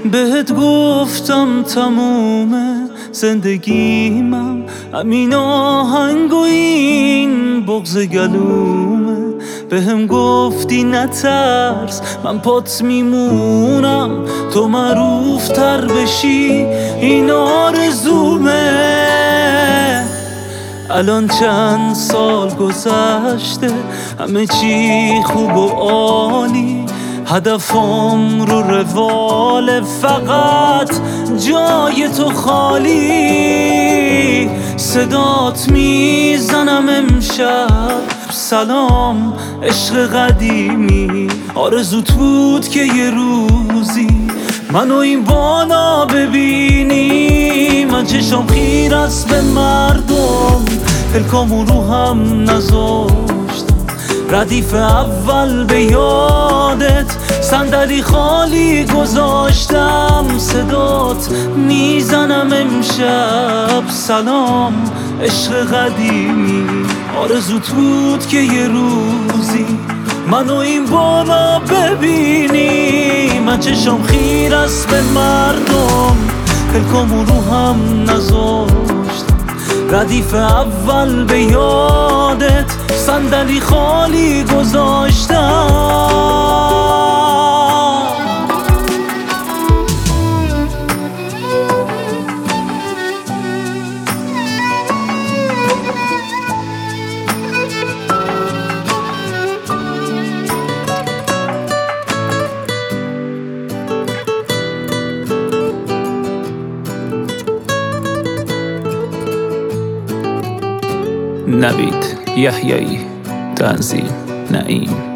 بهت گفتم تموم زندگیمم همین آهنگ و این بغض گلومه. بهم گفتی نترس من پات میمونم، تو معروف تر بشی این آرزومه. الان چند سال گذشته همه چی خوب و عالی، هدفم رو رواله فقط جای تو خالی. صدات میزنم امشب سلام عشق قدیمی، آرزوت بود که یه روزی منو این بالا ببینی. من چشم خیر است به مردم، پلکامو رو هم نذاشتم، ردیف اول به یادت صندلی خالی گذاشتم. صدات میزنم امشب سلام عشق قدیمی، آرزوت بود که یه روزی منو این بالا ببینی. من چشم خیر است به مردم، پلکامو رو هم نذاشتم، ردیف اول به یادت صندلی خالی گذاشتم. نوید یحیایی، تنظیم نعیم.